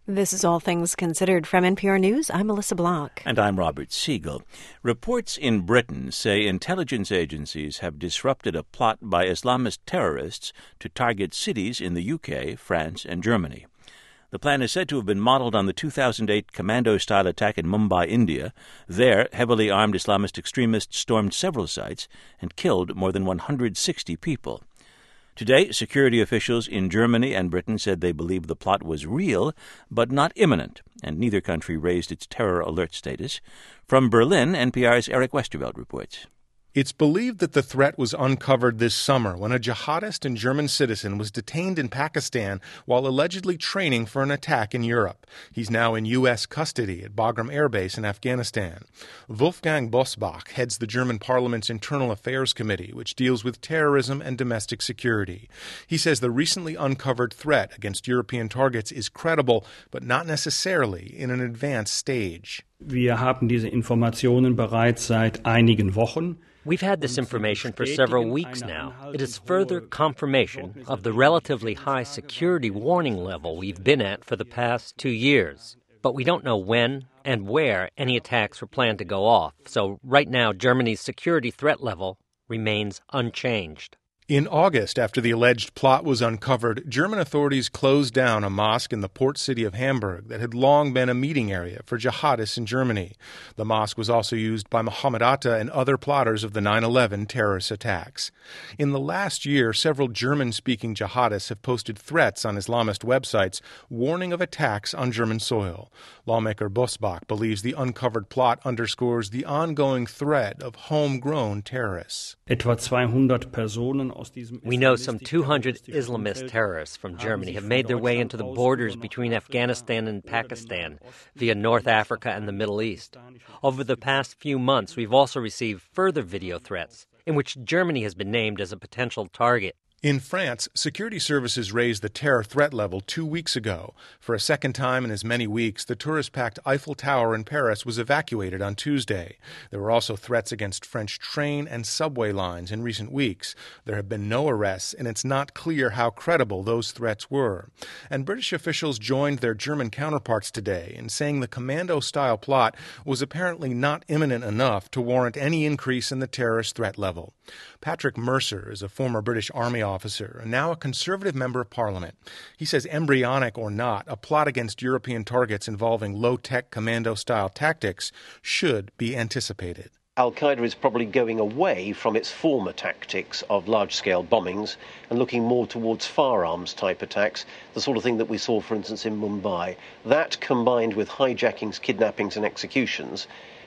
This is All Things Considered from NPR News. I'm Melissa Block. And I'm Robert Siegel. Reports in Britain say intelligence agencies have disrupted a plot by Islamist terrorists to target cities in the UK, France, and Germany. The plan is said to have been modeled on the 2008 commando-style attack in Mumbai, India. There, heavily armed Islamist extremists stormed several sites and killed more than 160 people. Today, security officials in Germany and Britain said they believe the plot was real, but not imminent, and neither country raised its terror alert status. From Berlin, NPR's Eric Westervelt reports. It's believed that the threat was uncovered this summer when a jihadist and German citizen was detained in Pakistan while allegedly training for an attack in Europe. He's now in U.S. custody at Bagram Air Base in Afghanistan. Wolfgang Bosbach heads the German parliament's Internal Affairs Committee, which deals with terrorism and domestic security. He says the recently uncovered threat against European targets is credible, but not necessarily in an advanced stage. Wir haben diese Informationen bereits seit einigen Wochen. We've had this information for several weeks now. It is further confirmation of the relatively high security warning level we've been at for the past 2 years. But we don't know when and where any attacks were planned to go off. So right now, Germany's security threat level remains unchanged. In August, after the alleged plot was uncovered, German authorities closed down a mosque in the port city of Hamburg that had long been a meeting area for jihadists in Germany. The mosque was also used by Mohammed Atta and other plotters of the 9/11 terrorist attacks. In the last year, several German-speaking jihadists have posted threats on Islamist websites warning of attacks on German soil. Lawmaker Bosbach believes the uncovered plot underscores the ongoing threat of homegrown terrorists. Etwa 200 Personen. We know some 200 Islamist terrorists from Germany have made their way into the borders between Afghanistan and Pakistan via North Africa and the Middle East. Over the past few months, we've also received further video threats in which Germany has been named as a potential target. In France, security services raised the terror threat level 2 weeks ago. For a second time in as many weeks, the tourist-packed Eiffel Tower in Paris was evacuated on Tuesday. There were also threats against French train and subway lines in recent weeks. There have been no arrests, and it's not clear how credible those threats were. And British officials joined their German counterparts today in saying the commando-style plot was apparently not imminent enough to warrant any increase in the terrorist threat level. Patrick Mercer is a former British Army officer and now a Conservative member of Parliament. He says embryonic or not, a plot against European targets involving low-tech commando-style tactics should be anticipated. Al-Qaeda is probably going away from its former tactics of large-scale bombings and looking more towards firearms-type attacks, the sort of thing that we saw, for instance, in Mumbai. That, combined with hijackings, kidnappings and executions,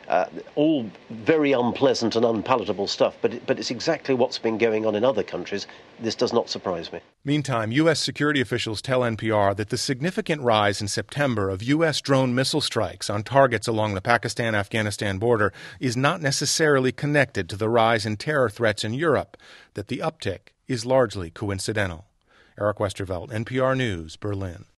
all very unpleasant and unpalatable stuff, but it's exactly what's been going on in other countries. This does not surprise me. Meantime, U.S. security officials tell NPR that the significant rise in September of U.S. drone missile strikes on targets along the Pakistan-Afghanistan border is not necessarily connected to the rise in terror threats in Europe, that the uptick is largely coincidental. Eric Westervelt, NPR News, Berlin.